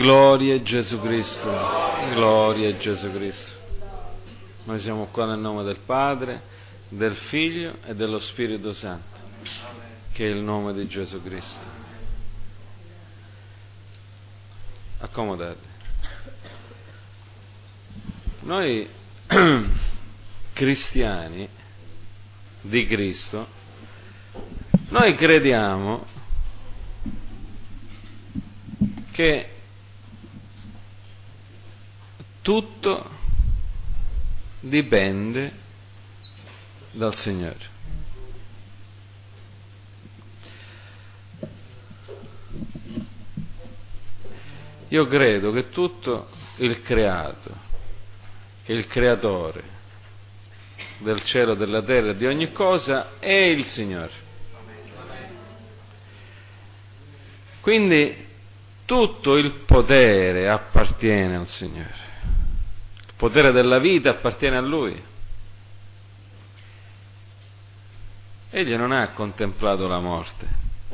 Gloria a Gesù Cristo, gloria a Gesù Cristo. Noi siamo qua nel nome del Padre, del Figlio e dello Spirito Santo, che è il nome di Gesù Cristo. Accomodate. Noi cristiani di Cristo, noi crediamo che tutto dipende dal Signore. Io credo che tutto il creato, che il creatore del cielo, della terra e di ogni cosa è il Signore. Quindi tutto il potere appartiene al Signore. Il potere della vita appartiene a Lui. Egli non ha contemplato la morte.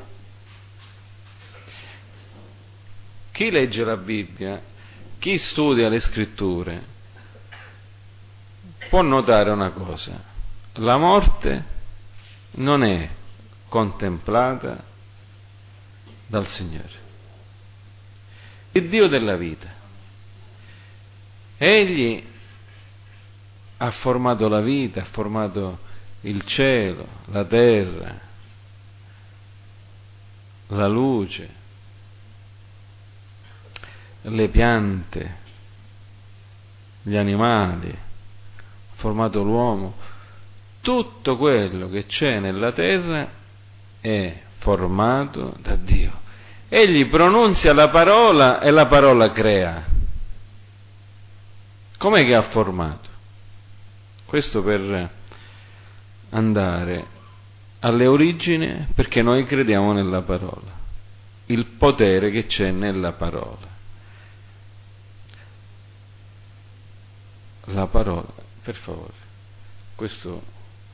Chi legge la Bibbia, chi studia le Scritture, può notare una cosa: la morte non è contemplata dal Signore. Il Dio della vita. Egli ha formato la vita, ha formato il cielo, la terra, la luce, le piante, gli animali, ha formato l'uomo. Tutto quello che c'è nella terra è formato da Dio. Egli pronunzia la parola e la parola crea. Com'è che ha formato? Questo per andare alle origini, perché noi crediamo nella parola, il potere che c'è nella parola. La parola, per favore, questo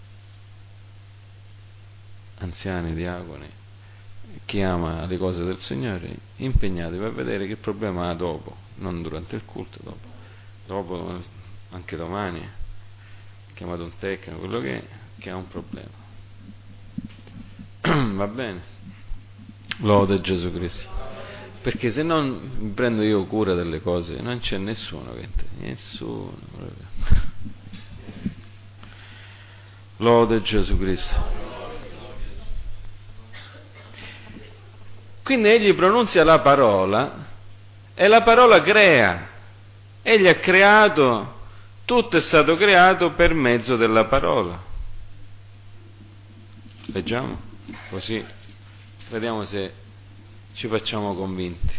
anziani, diaconi, chi ama le cose del Signore, impegnatevi a vedere che problema ha dopo, non durante il culto, dopo anche domani, chiamato un tecnico, quello che ha un problema. Va bene? Lode Gesù Cristo. Perché se non mi prendo io cura delle cose, non c'è nessuno che nessuno. Lode Gesù Cristo. Quindi egli pronunzia la parola e la parola crea. Egli ha creato, tutto è stato creato per mezzo della parola. Leggiamo? Così vediamo se ci facciamo convinti.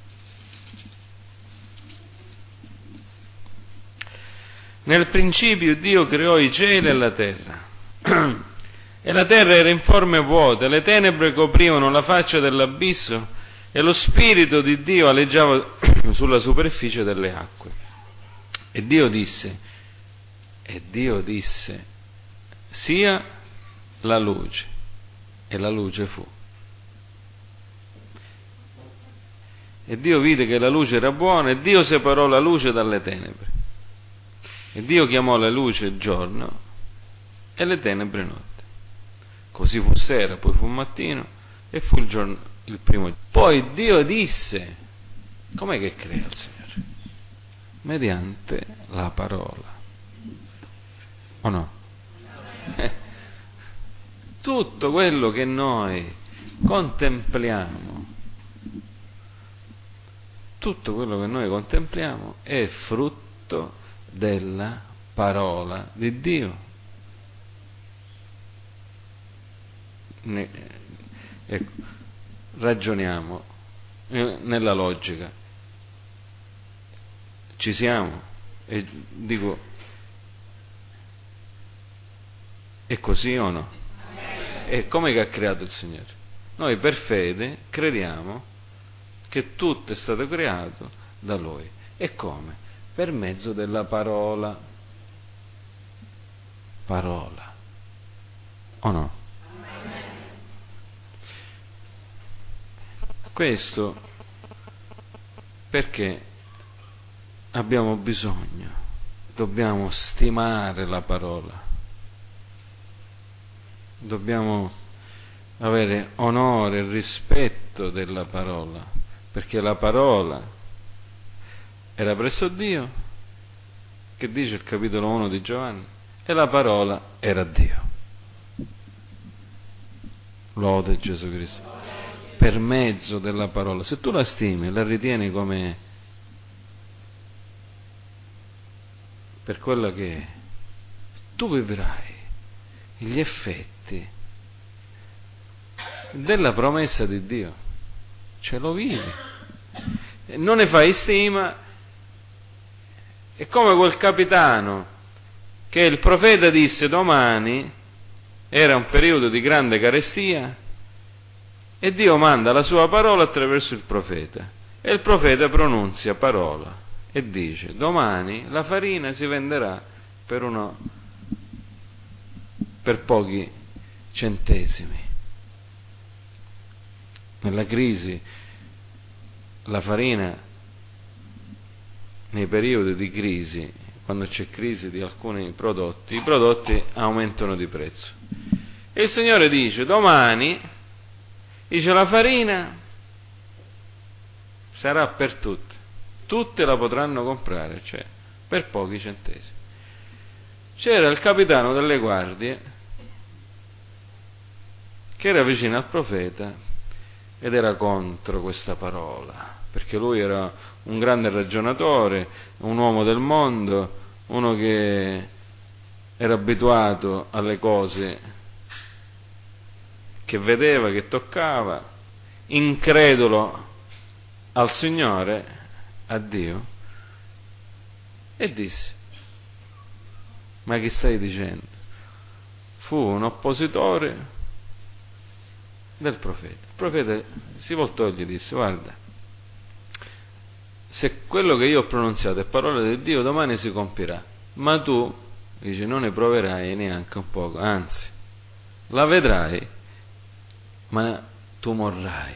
Nel principio Dio creò i cieli e la terra. E la terra era in forme vuote, le tenebre coprivano la faccia dell'abisso e lo Spirito di Dio aleggiava sulla superficie delle acque. E Dio disse, sia la luce, e la luce fu. E Dio vide che la luce era buona, e Dio separò la luce dalle tenebre. E Dio chiamò la luce giorno e le tenebre notte. Così fu sera, poi fu mattino e fu il giorno, il primo giorno. Poi Dio disse, com'è che crea il Signore? Mediante la parola. O no? Tutto quello che noi contempliamo, è frutto della parola di Dio. Ecco, ragioniamo nella logica. Ci siamo? E dico, è così o no? E come che ha creato il Signore? Noi per fede crediamo che tutto è stato creato da Lui. E come? Per mezzo della parola. Parola. O no? Questo Perché abbiamo bisogno, dobbiamo stimare la parola, dobbiamo avere onore e rispetto della parola, perché la parola era presso Dio, che dice il capitolo 1 di Giovanni, e la parola era Dio. Lode Gesù Cristo. Per mezzo della parola, se tu la stimi e la ritieni come per quello che è, tu vivrai gli effetti della promessa di Dio, ce lo vivi, non ne fai stima. È come quel capitano che il profeta disse domani, era un periodo di grande carestia, e Dio manda la sua parola attraverso il profeta, e il profeta pronunzia parola e dice domani la farina si venderà per pochi centesimi. Nella crisi, la farina, nei periodi di crisi, quando c'è crisi di alcuni prodotti, i prodotti aumentano di prezzo. E il Signore dice domani, dice, la farina sarà per tutti la potranno comprare, cioè per pochi centesimi. C'era il capitano delle guardie che era vicino al profeta ed era contro questa parola, perché lui era un grande ragionatore, un uomo del mondo, uno che era abituato alle cose che vedeva, che toccava, incredulo al Signore, a Dio, e disse: ma che stai dicendo? Fu un oppositore del profeta. Il profeta si voltò e gli disse: guarda, se quello che io ho pronunziato è parola di Dio, domani si compirà, ma tu, dice, non ne proverai neanche un poco, anzi, la vedrai, ma tu morrai.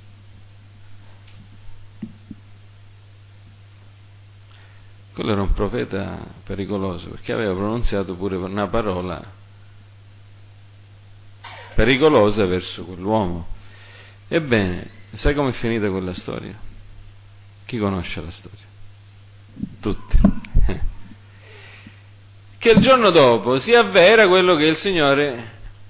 Quello era un profeta pericoloso, perché aveva pronunziato pure una parola pericolosa verso quell'uomo. Ebbene, sai com'è finita quella storia? Chi conosce la storia? Tutti. Che il giorno dopo si avvera quello che il Signore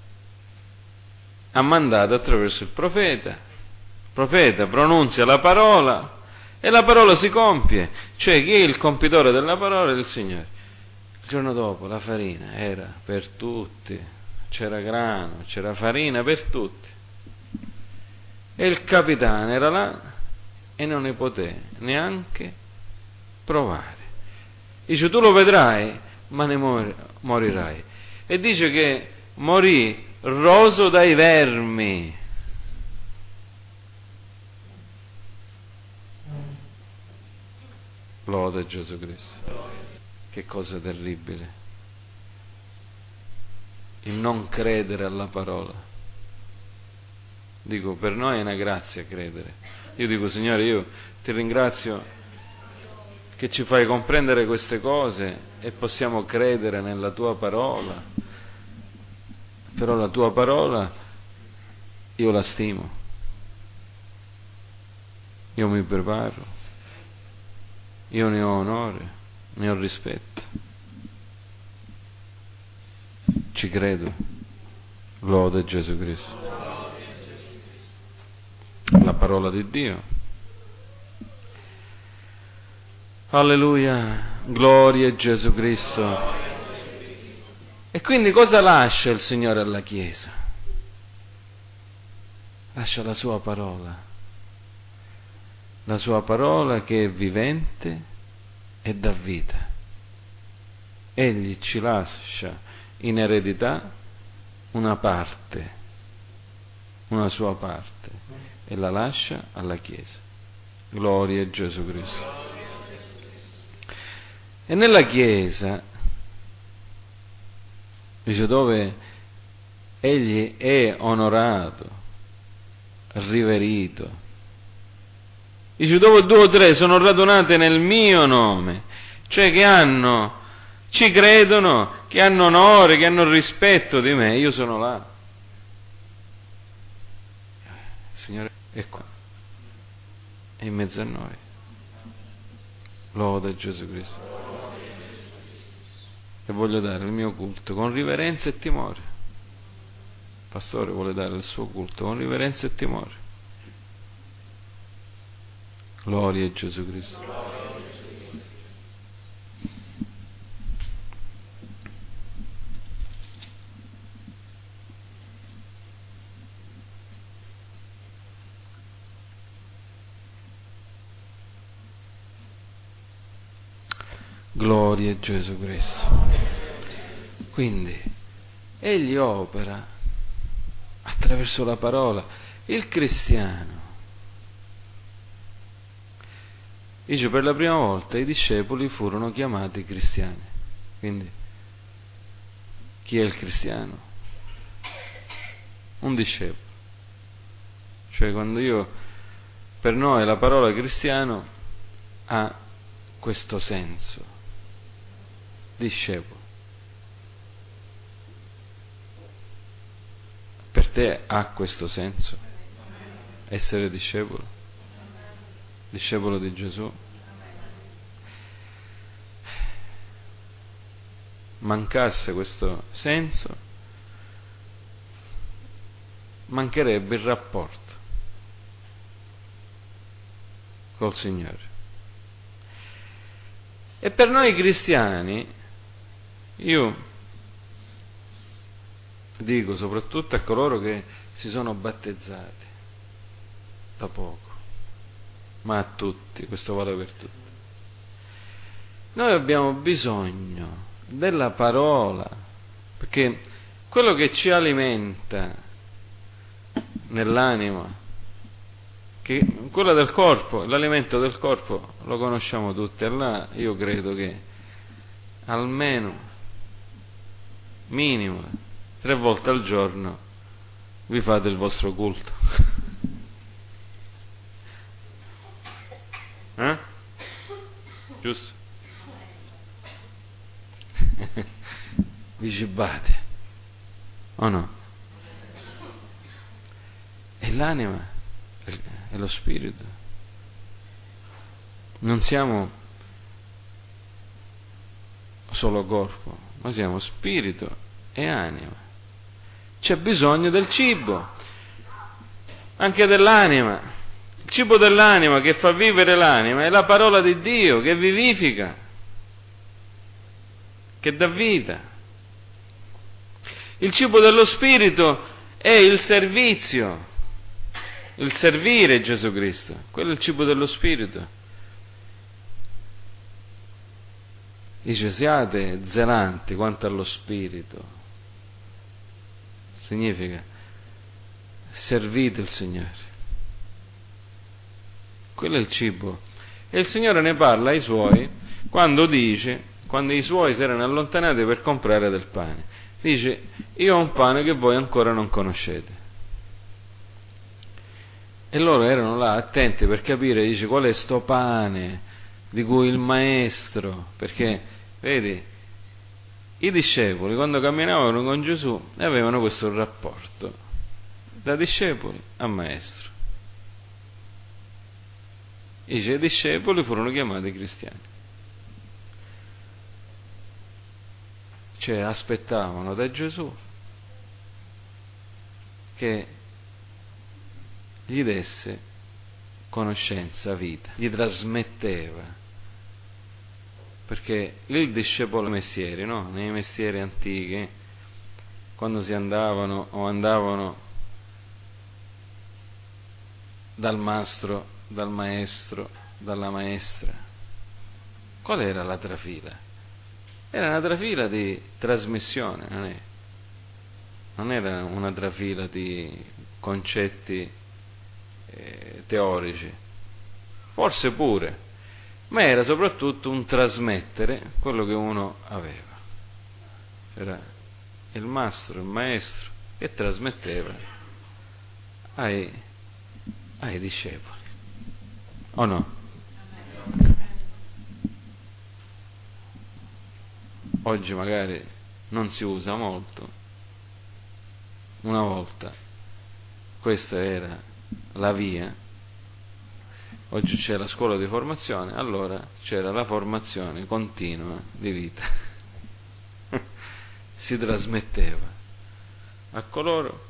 ha mandato attraverso il profeta. Il profeta pronunzia la parola e la parola si compie, cioè chi è il compitore della parola è il Signore. Il giorno dopo la farina era per tutti, c'era grano, c'era farina per tutti, e il capitano era là e non ne poté neanche provare. Dice: tu lo vedrai, ma ne morirai. E dice che morì roso dai vermi. Lode Gesù Cristo. Che cosa terribile il non credere alla parola. Dico, per noi è una grazia credere. Io dico: Signore, io ti ringrazio che ci fai comprendere queste cose e possiamo credere nella tua parola. Però la tua parola io la stimo, io mi preparo, io ne ho onore, ne ho rispetto, ci credo. Lode Gesù Cristo. La parola di Dio. Alleluia, gloria a Gesù Cristo. E quindi cosa lascia il Signore alla Chiesa? Lascia la sua parola. La sua parola che è vivente e dà vita. Egli ci lascia in eredità una parte, una sua parte, e la lascia alla Chiesa. Gloria a Gesù Cristo. E nella Chiesa, dice, dove egli è onorato, riverito, Dice, dove 2 o 3 sono radunate nel mio nome, cioè che ci credono, che hanno onore, che hanno rispetto di me, io sono là. Il Signore è qua, è in mezzo a noi. Loda Gesù Cristo. E voglio dare il mio culto con riverenza e timore. Il pastore vuole dare il suo culto con riverenza e timore. Gloria a Gesù Cristo. Gloria a Gesù Cristo. Quindi, Egli opera attraverso la parola. Il cristiano, dice, per la prima volta i discepoli furono chiamati cristiani. Quindi, chi è il cristiano? Un discepolo. Cioè, per noi la parola cristiano ha questo senso. Discepolo. Per te ha questo senso? Essere discepolo? Discepolo di Gesù? Mancasse questo senso, mancherebbe il rapporto col Signore. E per noi cristiani, io dico soprattutto a coloro che si sono battezzati da poco, ma a tutti, questo vale per tutti, noi abbiamo bisogno della parola, perché quello che ci alimenta nell'anima, che quello del corpo, l'alimento del corpo lo conosciamo tutti. Allora io credo che almeno minimo 3 volte al giorno vi fate il vostro culto. Giusto? Vi cibate o no? E l'anima è lo spirito. Non siamo solo corpo, ma siamo spirito e anima. C'è bisogno del cibo, anche dell'anima. Il cibo dell'anima che fa vivere l'anima è la parola di Dio che vivifica, che dà vita. Il cibo dello spirito è il servizio, il servire Gesù Cristo. Quello è il cibo dello spirito. Dice, siate zelanti quanto allo spirito. Significa, servite il Signore. Quello è il cibo. E il Signore ne parla ai Suoi quando i Suoi si erano allontanati per comprare del pane. Dice, io ho un pane che voi ancora non conoscete. E loro erano là attenti per capire, dice, qual è sto pane di cui il Maestro, perché, vedi, i discepoli quando camminavano con Gesù avevano questo rapporto, da discepoli a Maestro. Dice, i discepoli furono chiamati cristiani. Cioè aspettavano da Gesù che gli desse conoscenza, vita, gli trasmetteva, perché lì il discepolo mestieri, no? Nei mestieri antichi, quando si andavano dal mastro, dal maestro, dalla maestra, qual era la trafila? Era una trafila di trasmissione, non era una trafila di concetti teorici, forse pure, ma era soprattutto un trasmettere quello che uno aveva. Era il mastro, il maestro che trasmetteva ai discepoli. o no? Oggi magari non si usa molto, una volta questa era la via, oggi c'è la scuola di formazione, allora c'era la formazione continua di vita, si trasmetteva a coloro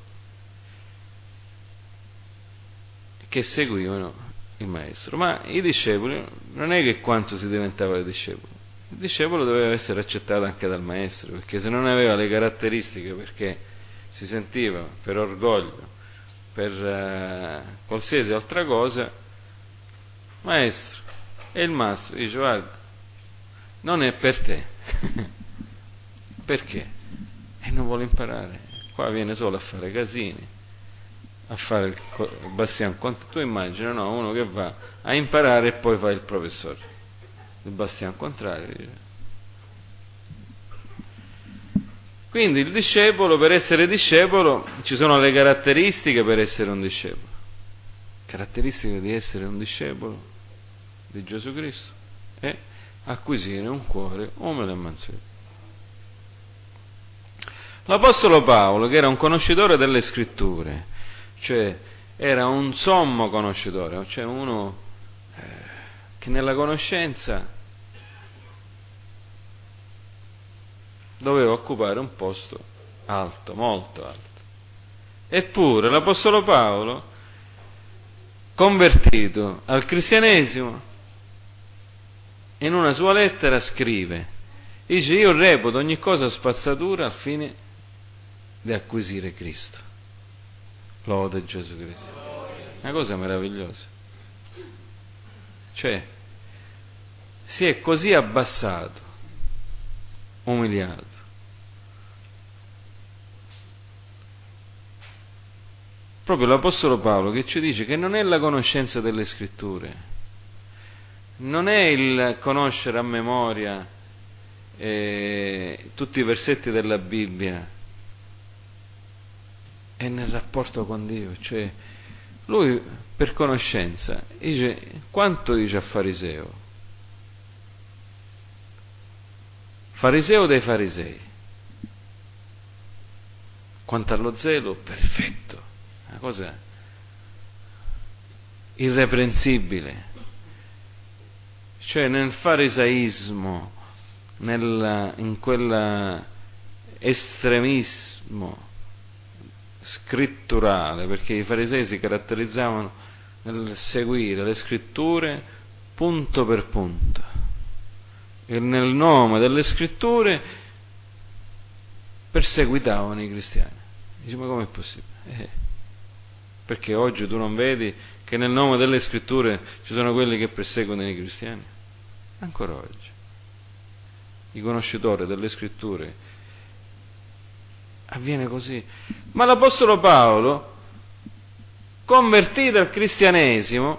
che seguivano il maestro. Ma i discepoli, non è che quanto si diventava discepolo, il discepolo doveva essere accettato anche dal maestro, perché se non aveva le caratteristiche, perché si sentiva per orgoglio, per qualsiasi altra cosa, maestro, e il maestro dice: guarda, non è per te. Perché? E non vuole imparare, qua viene solo a fare casini, a fare il bastian contrario. Tu immagina, no, uno che va a imparare e poi fa il professore, il bastian contrario. Quindi il discepolo, per essere discepolo, ci sono le caratteristiche per essere un discepolo. Caratteristiche di essere un discepolo di Gesù Cristo è acquisire un cuore umile e mansueto. L'Apostolo Paolo, che era un conoscitore delle Scritture, cioè era un sommo conoscitore, cioè uno che nella conoscenza doveva occupare un posto alto, molto alto. Eppure l'Apostolo Paolo, convertito al cristianesimo, in una sua lettera scrive, dice: io reputo ogni cosa spazzatura al fine di acquisire Cristo. Lode Gesù Cristo. Una cosa meravigliosa. Cioè, si è così abbassato, umiliato, proprio l'Apostolo Paolo, che ci dice che non è la conoscenza delle Scritture, non è il conoscere a memoria tutti i versetti della Bibbia, è nel rapporto con Dio. Cioè lui, per conoscenza, dice: quanto dice a fariseo dei farisei, quanto allo zelo, perfetto, una cosa irreprensibile. Cioè nel farisaismo, in quel estremismo scritturale, perché i farisei si caratterizzavano nel seguire le scritture punto per punto, e nel nome delle scritture perseguitavano i cristiani. Dice: ma com'è possibile? Perché oggi tu non vedi che nel nome delle scritture ci sono quelli che perseguono i cristiani? Ancora oggi i conoscitori delle scritture avviene così. Ma l'Apostolo Paolo, convertito al cristianesimo,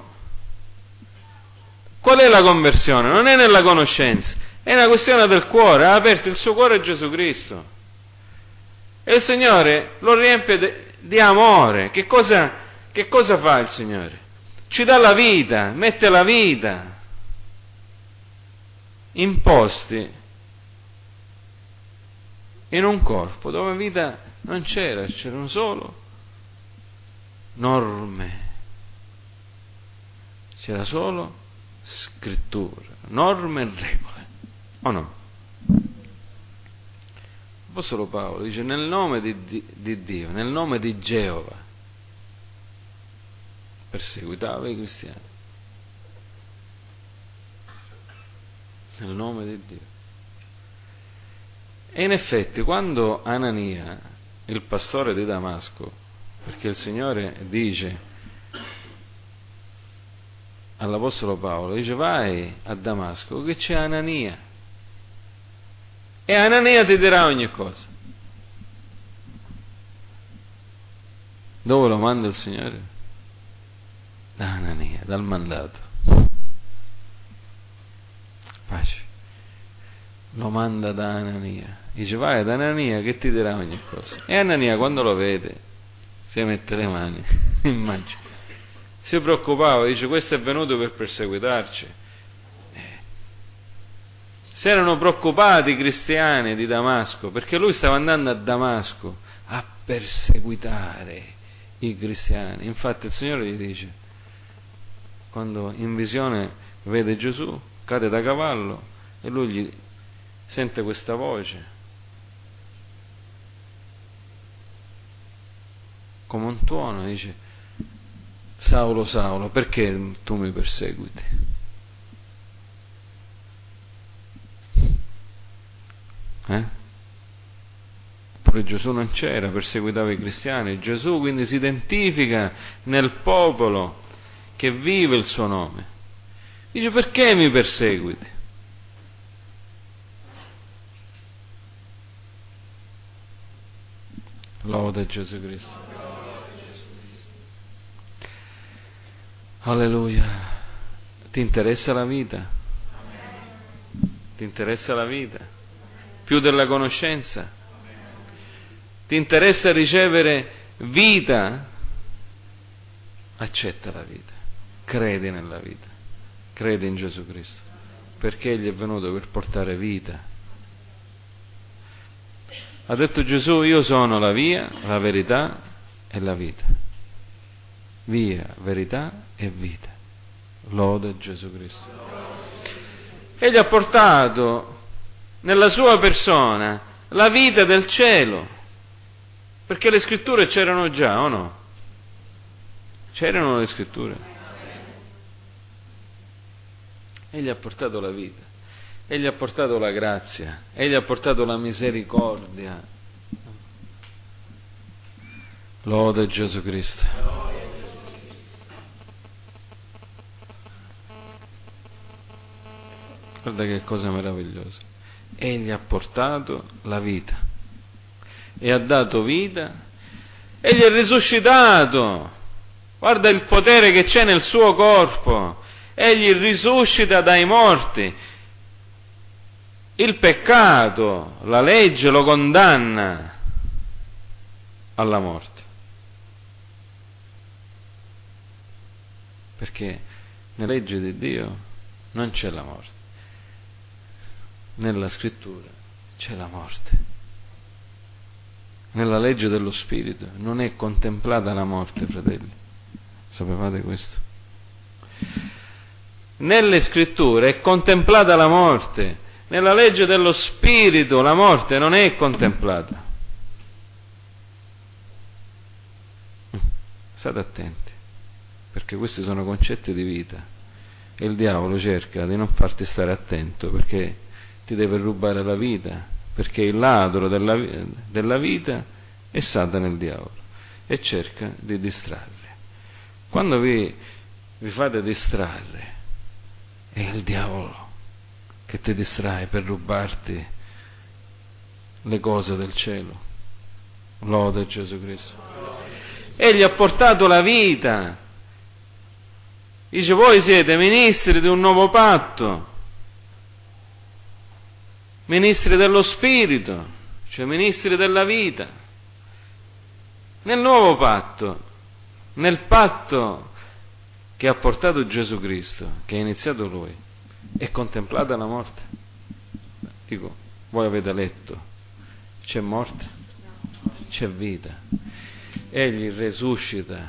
qual è la conversione? Non è nella conoscenza, è una questione del cuore. Ha aperto il suo cuore a Gesù Cristo e il Signore lo riempie di amore. Che cosa fa il Signore? Ci dà la vita, mette la vita in posti, in un corpo dove vita non c'erano solo norme, c'era solo scrittura, norme e regole, o no? L'Apostolo Paolo dice: nel nome di Dio, nel nome di Geova, perseguitava i cristiani, nel nome di Dio. E in effetti, quando Anania, il pastore di Damasco, perché il Signore dice all'Apostolo Paolo, dice: vai a Damasco che c'è Anania, e Anania ti dirà ogni cosa. Dove lo manda il Signore? Da Anania, dal mandato. Pace. Lo manda da Anania. Dice: vai ad Anania che ti dirà ogni cosa. E Anania, quando lo vede, si mette le mani, immagino, si preoccupava, dice: questo è venuto per perseguitarci. Si erano preoccupati i cristiani di Damasco, perché lui stava andando a Damasco a perseguitare i cristiani. Infatti il Signore gli dice, quando in visione vede Gesù, cade da cavallo e lui gli sente questa voce come un tuono, dice: Saulo, Saulo, perché tu mi perseguiti? Pure Gesù non c'era, perseguitava i cristiani. Gesù quindi si identifica nel popolo che vive il suo nome. Dice: perché mi perseguiti? Lode Gesù Cristo. Alleluia. Ti interessa la vita? Ti interessa la vita? Più della conoscenza? Ti interessa ricevere vita? Accetta la vita. Credi nella vita. Credi in Gesù Cristo. Perché Egli è venuto per portare vita. Ha detto Gesù: io sono la via, la verità e la vita. Via, verità e vita. Lode Gesù Cristo. Egli ha portato nella sua persona la vita del cielo, perché le scritture c'erano già, o no? C'erano le scritture. Egli ha portato la vita, Egli ha portato la grazia, Egli ha portato la misericordia. Lode Gesù Cristo. Guarda che cosa meravigliosa. Egli ha portato la vita e ha dato vita. Egli è risuscitato. Guarda il potere che c'è nel suo corpo. Egli risuscita dai morti. Il peccato, la legge lo condanna alla morte. Perché nella legge di Dio non c'è la morte. Nella scrittura c'è la morte. Nella legge dello Spirito non è contemplata la morte, fratelli. Sapevate questo? Nelle scritture è contemplata la morte. Nella legge dello Spirito la morte non è contemplata. State attenti, perché questi sono concetti di vita e il diavolo cerca di non farti stare attento, perché ti deve rubare la vita, perché il ladro della vita è Satana, il diavolo, e cerca di distrarvi. Quando vi fate distrarre, è il diavolo che ti distrae per rubarti le cose del cielo. Lode Gesù Cristo. Egli ha portato la vita. Dice: voi siete ministri di un nuovo patto, ministri dello Spirito, cioè ministri della vita. Nel nuovo patto, nel patto che ha portato Gesù Cristo, che ha iniziato Lui, è contemplata la morte. Dico, voi avete letto, c'è morte, c'è vita. Egli risuscita.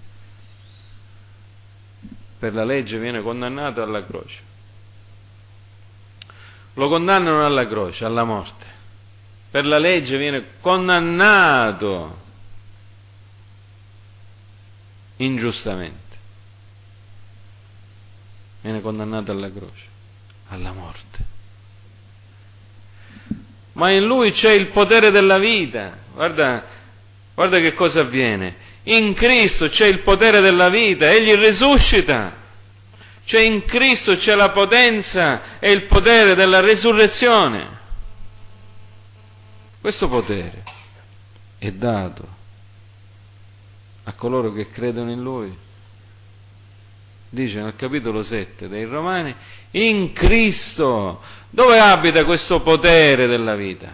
Per la legge viene condannato alla croce. Lo condannano alla croce, alla morte. Per la legge viene condannato ingiustamente. Viene condannato alla croce, alla morte. Ma in Lui c'è il potere della vita. Guarda che cosa avviene. In Cristo c'è il potere della vita, Egli risuscita. Cioè in Cristo c'è la potenza e il potere della resurrezione. Questo potere è dato a coloro che credono in Lui. Dice nel capitolo 7 dei Romani: in Cristo. Dove abita questo potere della vita?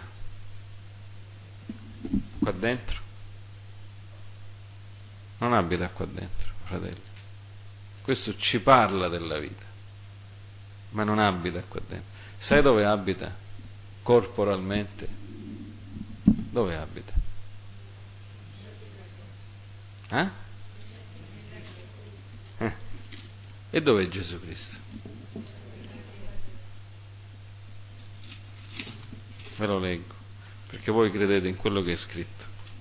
Qua dentro? Non abita qua dentro, fratelli. Questo ci parla della vita, ma non abita qua dentro. Sai dove abita? Corporalmente. Dove abita? E dove è Gesù Cristo? Ve lo leggo, perché voi credete in quello che è scritto.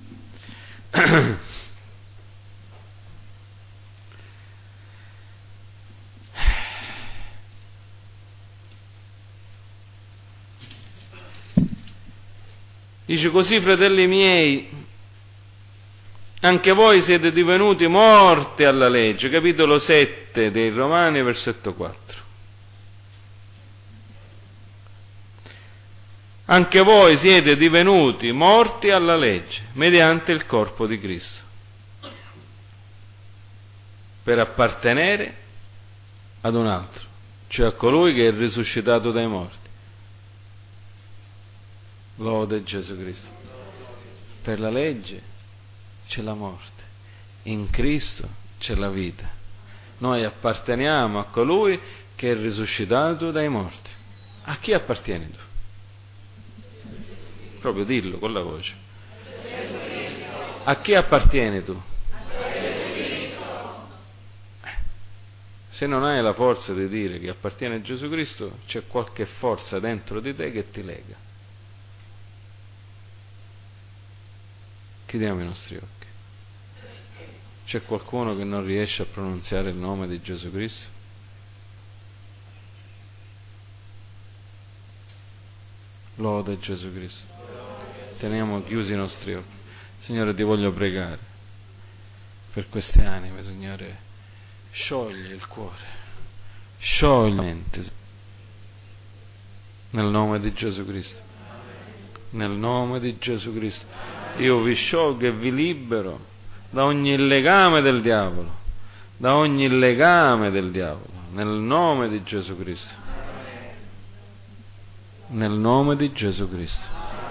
Dice così, fratelli miei, anche voi siete divenuti morti alla legge, capitolo 7 dei Romani, versetto 4. Anche voi siete divenuti morti alla legge, mediante il corpo di Cristo, per appartenere ad un altro, cioè a colui che è risuscitato dai morti. Lode Gesù Cristo. Per la legge c'è la morte, in Cristo c'è la vita. Noi apparteniamo a colui che è risuscitato dai morti. A chi appartieni tu? Proprio dillo con la voce. A chi appartieni tu? Se non hai la forza di dire che appartieni a Gesù Cristo, c'è qualche forza dentro di te che ti lega. Chiudiamo i nostri occhi. C'è qualcuno che non riesce a pronunziare il nome di Gesù Cristo? Lode Gesù Cristo. Teniamo chiusi i nostri occhi. Signore, ti voglio pregare per queste anime, Signore. Sciogli il cuore, sciogli la mente. Nel nome di Gesù Cristo. Nel nome di Gesù Cristo. Io vi sciolgo e vi libero da ogni legame del diavolo. Da ogni legame del diavolo. Nel nome di Gesù Cristo. Nel nome di Gesù Cristo.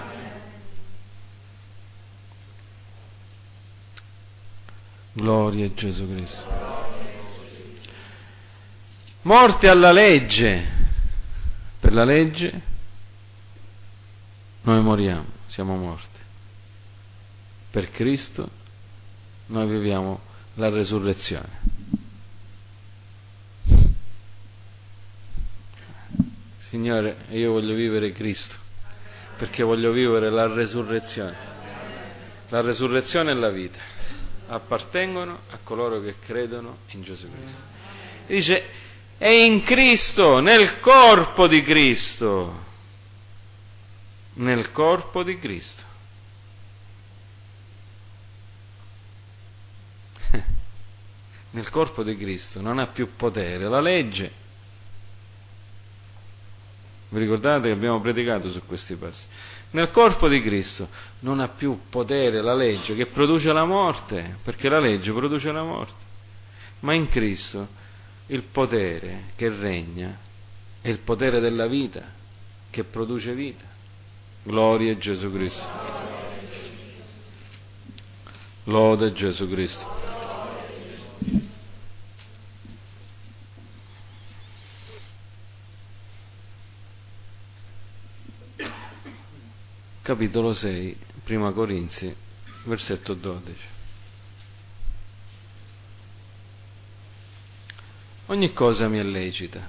Gloria a Gesù Cristo. Morti alla legge. Per la legge noi moriamo, siamo morti. Per Cristo noi viviamo la resurrezione. Signore, io voglio vivere Cristo, perché voglio vivere la resurrezione. La resurrezione e la vita appartengono a coloro che credono in Gesù Cristo. Dice, è in Cristo, nel corpo di Cristo. Nel corpo di Cristo. Nel corpo di Cristo non ha più potere la legge. Vi ricordate che abbiamo predicato su questi passi? Nel corpo di Cristo non ha più potere la legge che produce la morte, perché la legge produce la morte. Ma in Cristo il potere che regna è il potere della vita, che produce vita. Gloria a Gesù Cristo. Lode Gesù Cristo. Capitolo 6, Prima Corinzi, versetto 12. Ogni cosa mi è lecita,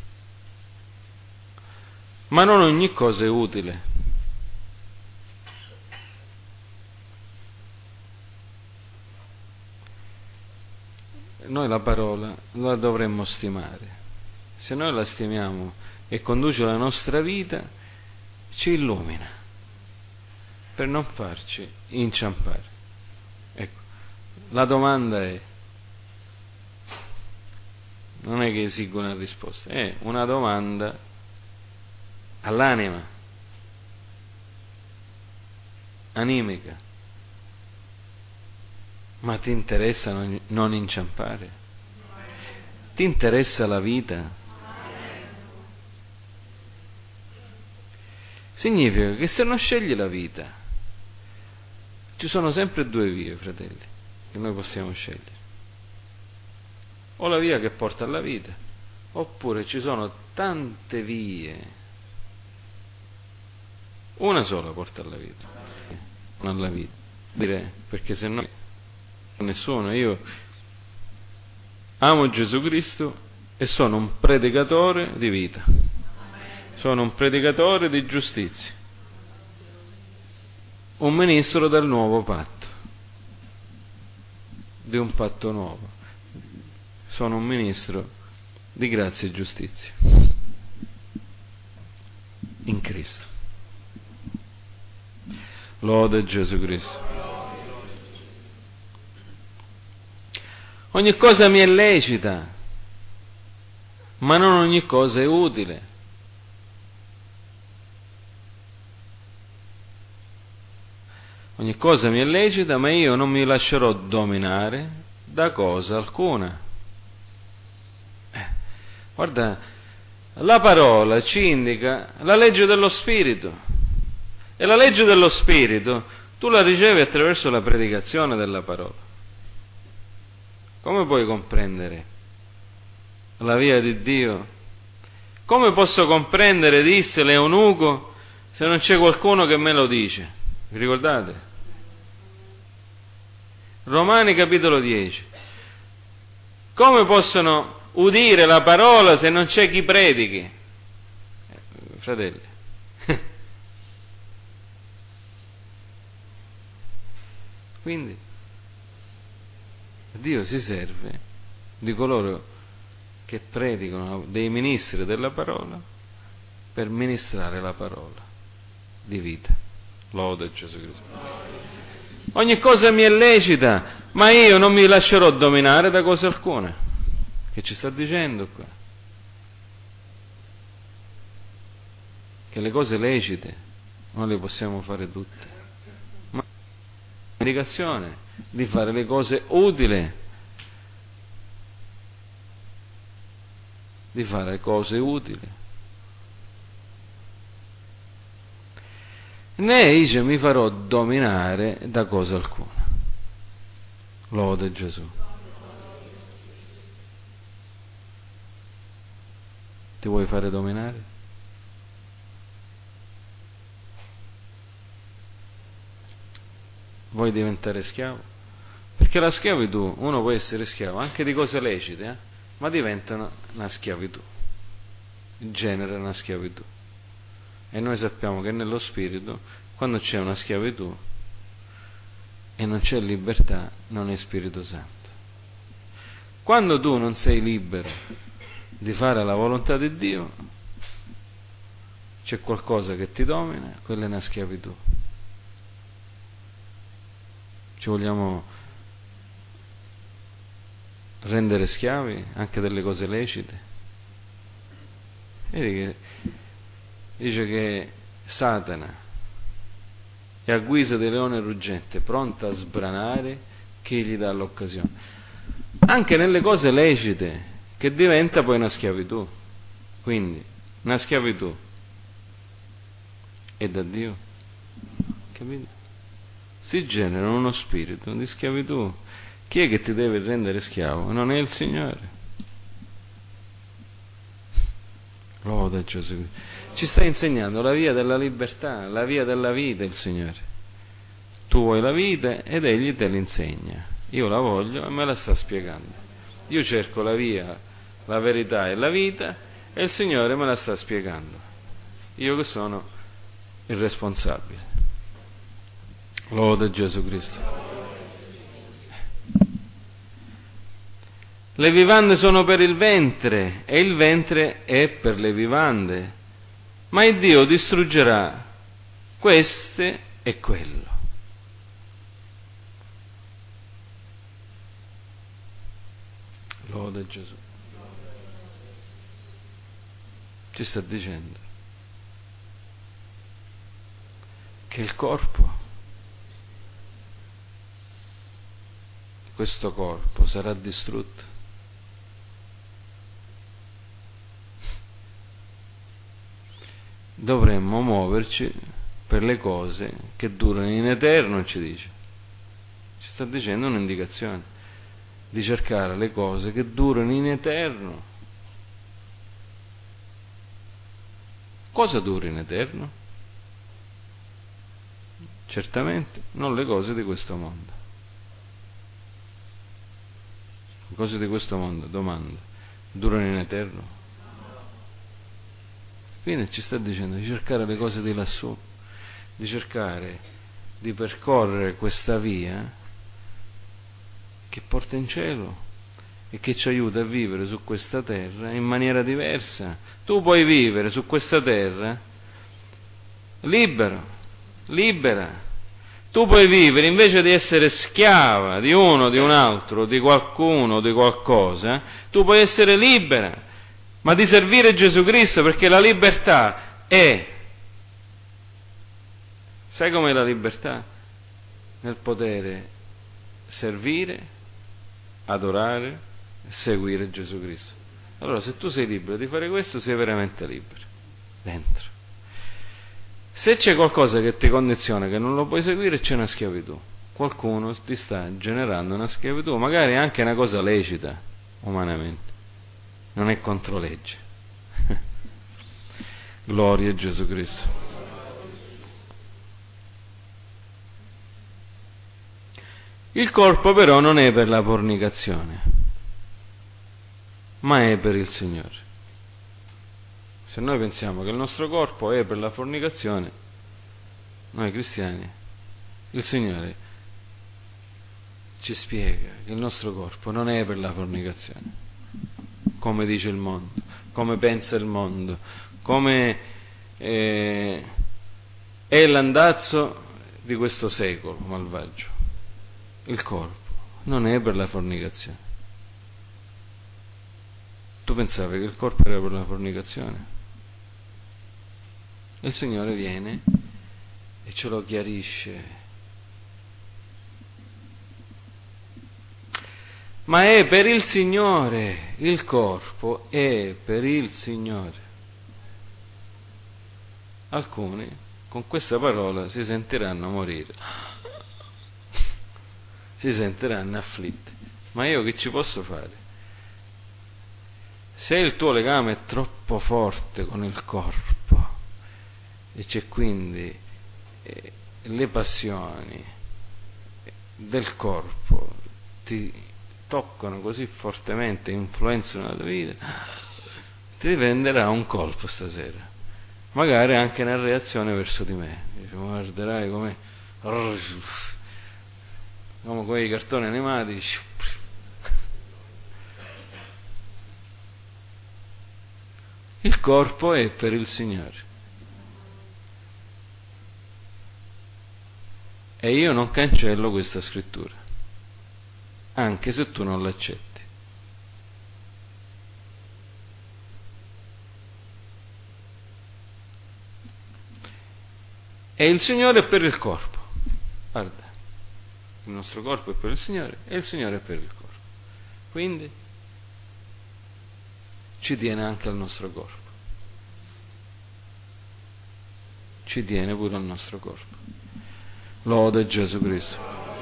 ma non ogni cosa è utile. Noi la parola la dovremmo stimare. Se noi la stimiamo e conduce la nostra vita, ci illumina per non farci inciampare. Ecco, la domanda è, non è che esigo una risposta, è una domanda all'anima, animica. Ma ti interessa non inciampare? Ti interessa la vita? Significa che se non scegli la vita, ci sono sempre due vie, fratelli, che noi possiamo scegliere. o la via che porta alla vita, oppure ci sono tante vie. Una sola porta alla vita, non alla vita. Dire, perché se no nessuno, io amo Gesù Cristo e sono un predicatore di vita, sono un predicatore di giustizia, un ministro del nuovo patto, di un patto nuovo, sono un ministro di grazia e giustizia in Cristo. Lode Gesù Cristo. Ogni cosa mi è lecita, ma non ogni cosa è utile. Ogni cosa mi è lecita, ma io non mi lascerò dominare da cosa alcuna. Guarda, la parola ci indica la legge dello Spirito, e la legge dello Spirito tu la ricevi attraverso la predicazione della parola. Come puoi comprendere la via di Dio? Come posso comprendere, disse l'eunuco, se non c'è qualcuno che me lo dice? Vi ricordate? Romani capitolo 10. Come possono udire la parola se non c'è chi predichi? Fratelli. Quindi Dio si serve di coloro che predicano, dei ministri della parola, per ministrare la parola di vita. Lode Gesù Cristo. Ogni cosa mi è lecita, ma io non mi lascerò dominare da cose alcune. Che ci sta dicendo qua? Che le cose lecite non le possiamo fare tutte, ma l'indicazione di fare le cose utili, di fare cose utili. Né dice mi farò dominare da cosa alcuna. Lode Gesù. Ti vuoi fare dominare? Vuoi diventare schiavo? Perché la schiavitù, uno può essere schiavo anche di cose lecite, ma diventa una schiavitù, genera una schiavitù. E noi sappiamo che nello spirito, quando c'è una schiavitù e non c'è libertà, non è Spirito Santo. Quando tu non sei libero di fare la volontà di Dio, c'è qualcosa che ti domina, quella è una schiavitù. Ci vogliamo rendere schiavi anche delle cose lecite? Vedi che dice che Satana è a guisa di leone ruggente, pronta a sbranare chi gli dà l'occasione. Anche nelle cose lecite, che diventa poi una schiavitù. Quindi, una schiavitù è da Dio. Capite? Si genera uno spirito di schiavitù. Chi è che ti deve rendere schiavo? Non è il Signore. Loda Gesù. Ci sta insegnando la via della libertà, la via della vita il Signore. Tu vuoi la vita ed Egli te l'insegna. Io la voglio e me la sta spiegando. Io cerco la via, la verità e la vita e il Signore me la sta spiegando. Io che sono il responsabile. Loda Gesù Cristo. Le vivande sono per il ventre e il ventre è per le vivande, ma il Dio distruggerà queste e quello. Loda Gesù. Ci sta dicendo che il corpo, questo corpo sarà distrutto. Dovremmo muoverci per le cose che durano in eterno, ci dice. Ci sta dicendo un'indicazione di cercare le cose che durano in eterno. Cosa dura in eterno? Certamente non le cose di questo mondo. Le cose di questo mondo, domanda, durano in eterno? Quindi ci sta dicendo di cercare le cose di lassù, di cercare di percorrere questa via che porta in cielo e che ci aiuta a vivere su questa terra in maniera diversa. Tu puoi vivere su questa terra libera. Tu puoi vivere, invece di essere schiava di uno, di un altro, di qualcuno, di qualcosa, tu puoi essere libera, ma di servire Gesù Cristo, perché la libertà è... Sai com'è la libertà? Nel potere servire, adorare, seguire Gesù Cristo. Allora, se tu sei libero di fare questo, sei veramente libero, dentro. Se c'è qualcosa che ti condiziona, che non lo puoi seguire, c'è una schiavitù. Qualcuno ti sta generando una schiavitù, magari anche una cosa lecita, umanamente. Non è contro legge. Gloria a Gesù Cristo. Il corpo però non è per la fornicazione, ma è per il Signore. Se noi pensiamo che il nostro corpo è per la fornicazione, noi cristiani, il Signore ci spiega che il nostro corpo non è per la fornicazione, come dice il mondo, come pensa il mondo, come è l'andazzo di questo secolo malvagio. Il corpo non è per la fornicazione. Tu pensavi che il corpo era per la fornicazione? Il Signore viene e ce lo chiarisce. Ma è per il Signore, il corpo è per il Signore. Alcuni con questa parola si sentiranno morire, si sentiranno afflitti. Ma io che ci posso fare? Se il tuo legame è troppo forte con il corpo e c'è quindi le passioni del corpo ti toccano così fortemente, influenzano la tua vita, ti prenderà un colpo stasera, magari anche una reazione verso di me. Dici, guarderai come quei cartoni animati. Il corpo è per il Signore. E io non cancello questa scrittura, anche se tu non l'accetti. E il Signore è per il corpo. Guarda, il nostro corpo è per il Signore e il Signore è per il corpo. Quindi ci tiene anche al nostro corpo. Ci tiene pure al nostro corpo. Lode Gesù Cristo.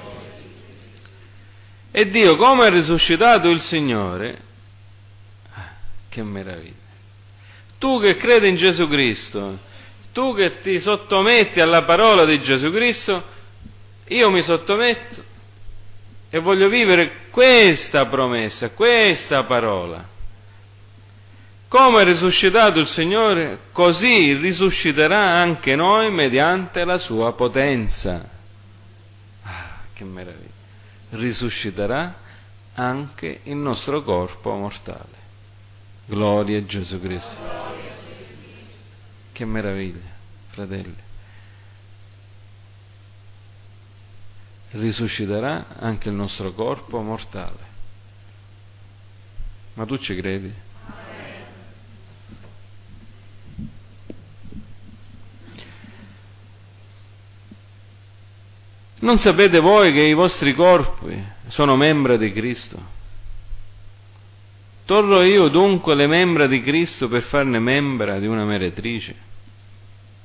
E Dio, come ha risuscitato il Signore, che meraviglia. Tu che credi in Gesù Cristo, tu che ti sottometti alla parola di Gesù Cristo, io mi sottometto e voglio vivere questa promessa, questa parola. Come è risuscitato il Signore, così risusciterà anche noi mediante la sua potenza. Ah, che meraviglia! Risusciterà anche il nostro corpo mortale. Gloria a Gesù Cristo. Che meraviglia, fratelli. Risusciterà anche il nostro corpo mortale. Ma tu ci credi? Non sapete voi che i vostri corpi sono membra di Cristo? Torrò io dunque le membra di Cristo per farne membra di una meretrice?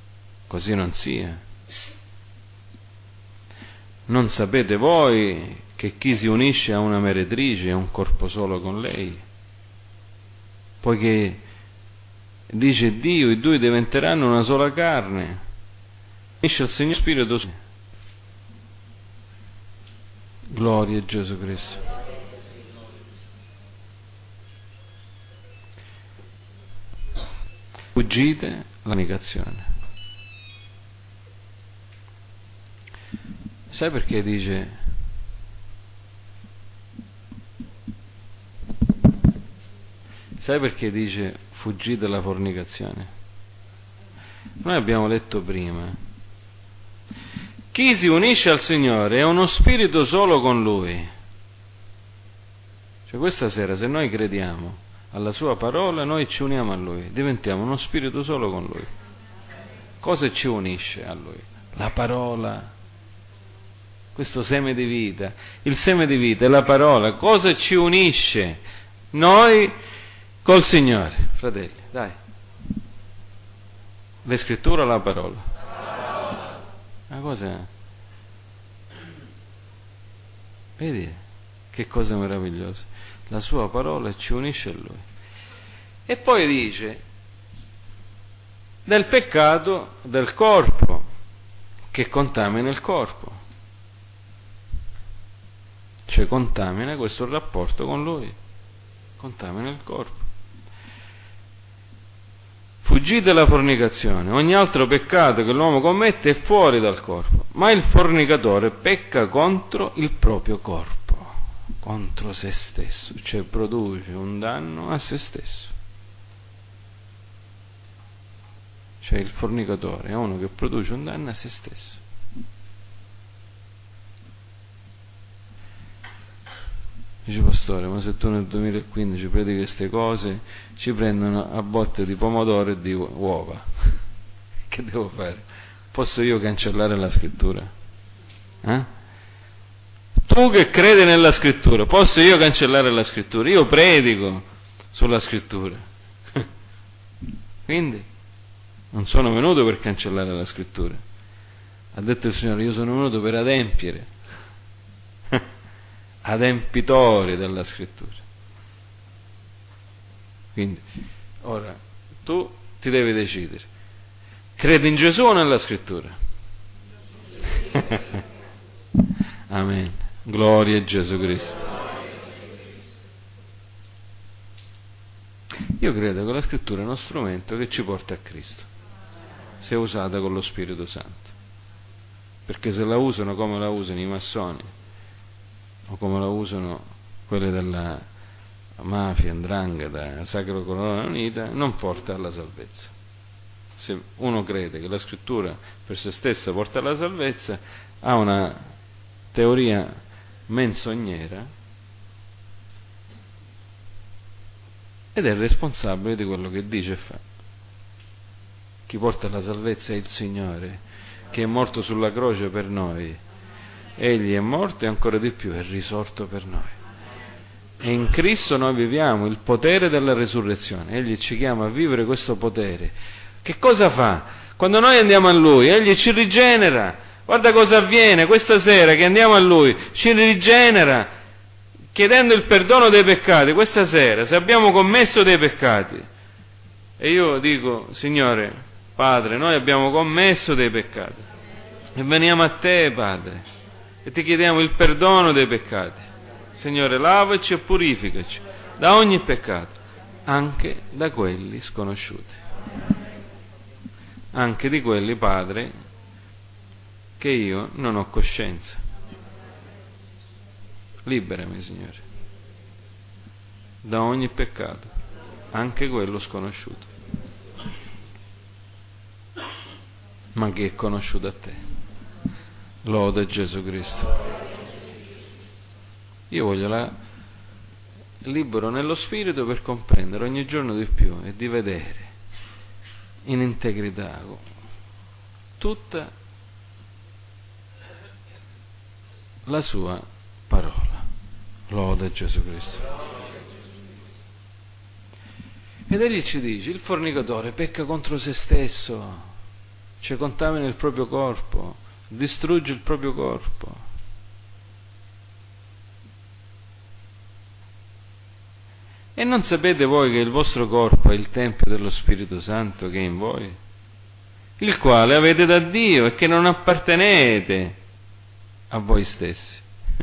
Così non sia. Non sapete voi che chi si unisce a una meretrice è un corpo solo con lei, poiché dice Dio, i due diventeranno una sola carne, unisce il Signore Spirito. Gloria a Gesù Cristo. Fuggite la negazione. Sai perché dice fuggite la fornicazione? Noi abbiamo letto prima, chi si unisce al Signore è uno spirito solo con Lui. Cioè questa sera, se noi crediamo alla Sua parola, noi ci uniamo a Lui, diventiamo uno spirito solo con Lui. Cosa ci unisce a Lui? La parola, questo seme di vita. Il seme di vita è la parola. Cosa ci unisce noi col Signore? Fratelli, dai. Le scritture o la parola? Ma cosa? Vedi che cosa meravigliosa? La sua parola ci unisce a Lui. E poi dice del peccato del corpo che contamina il corpo, cioè contamina questo rapporto con Lui, contamina il corpo. Fuggite la fornicazione. Ogni altro peccato che l'uomo commette è fuori dal corpo, ma il fornicatore pecca contro il proprio corpo, contro se stesso, cioè produce un danno a se stesso. Cioè il fornicatore è uno che produce un danno a se stesso. Dice pastore, ma se tu nel 2015 predichi queste cose, ci prendono a botte di pomodoro e di uova. Che devo fare? Posso io cancellare la scrittura? Tu che credi nella scrittura, posso io cancellare la scrittura? Io predico sulla scrittura. Quindi non sono venuto per cancellare la scrittura. Ha detto il Signore, io sono venuto per adempiere. Adempitori della scrittura. Quindi ora tu ti devi decidere: credi in Gesù o nella scrittura? Amen. Gloria a Gesù Cristo. Io credo che la scrittura è uno strumento che ci porta a Cristo, se usata con lo Spirito Santo, perché se la usano come la usano i massoni o come la usano quelle della mafia, 'ndrangheta, Sacro Corona Unita, non porta alla salvezza. Se uno crede che la scrittura per se stessa porta alla salvezza, ha una teoria menzognera ed è responsabile di quello che dice e fa. Chi porta alla salvezza è il Signore, che è morto sulla croce per noi. Egli è morto e ancora di più è risorto per noi. E in Cristo noi viviamo il potere della resurrezione. Egli ci chiama a vivere questo potere. Che cosa fa? Quando noi andiamo a Lui, Egli ci rigenera. Guarda cosa avviene questa sera che andiamo a Lui, ci rigenera, chiedendo il perdono dei peccati. Questa sera, se abbiamo commesso dei peccati, e io dico, Signore, Padre, noi abbiamo commesso dei peccati, e veniamo a Te, Padre, e Ti chiediamo il perdono dei peccati. Signore, lavaci e purificaci da ogni peccato, anche da quelli sconosciuti, anche di quelli, Padre, che io non ho coscienza. Liberami, Signore, da ogni peccato, anche quello sconosciuto, ma che è conosciuto a Te. Lode Gesù Cristo. Io voglio libero nello spirito per comprendere ogni giorno di più e di vedere in integrità tutta la sua parola. Lode Gesù Cristo. Ed egli ci dice, il fornicatore pecca contro se stesso, cioè contamina il proprio corpo, distrugge il proprio corpo. E non sapete voi che il vostro corpo è il Tempio dello Spirito Santo che è in voi, il quale avete da Dio e che non appartenete a voi stessi. Il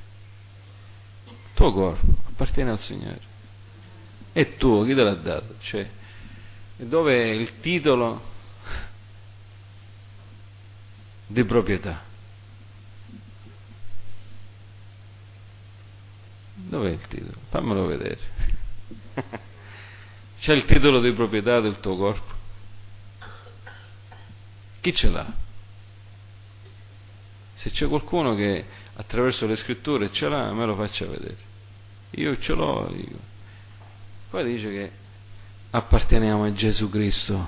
tuo corpo appartiene al Signore. È tuo, chi te l'ha dato? Cioè, dove è il titolo di proprietà? Dov'è il titolo? Fammelo vedere. C'è il titolo di proprietà del tuo corpo? Chi ce l'ha? Se c'è qualcuno che attraverso le scritture ce l'ha, me lo faccia vedere. Io ce l'ho, dico. Poi dice che apparteniamo a Gesù Cristo.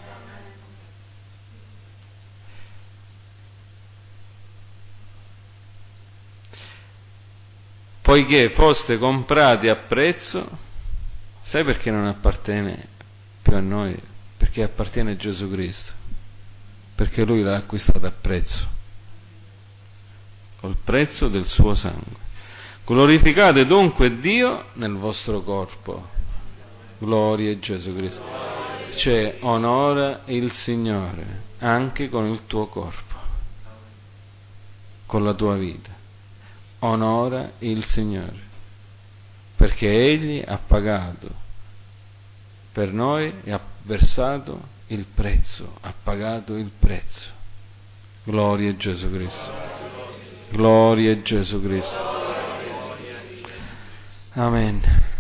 Poiché foste comprati a prezzo, sai perché non appartiene più a noi? Perché appartiene a Gesù Cristo, perché Lui l'ha acquistato a prezzo, col prezzo del suo sangue. Glorificate dunque Dio nel vostro corpo. Gloria a Gesù Cristo. Cioè, onora il Signore anche con il tuo corpo, con la tua vita. Onora il Signore, perché Egli ha pagato per noi e ha versato il prezzo, ha pagato il prezzo. Gloria a Gesù Cristo. Gloria a Gesù Cristo. Amen.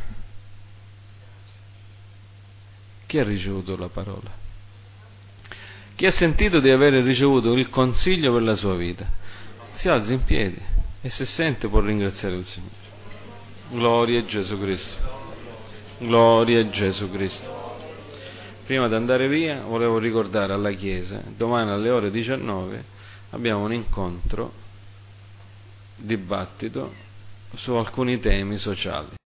Chi ha ricevuto la parola? Chi ha sentito di avere ricevuto il consiglio per la sua vita? Si alzi in piedi e se sente può ringraziare il Signore. Gloria a Gesù Cristo. Gloria a Gesù Cristo. Prima di andare via volevo ricordare alla Chiesa, domani alle ore 19 abbiamo un incontro, dibattito su alcuni temi sociali.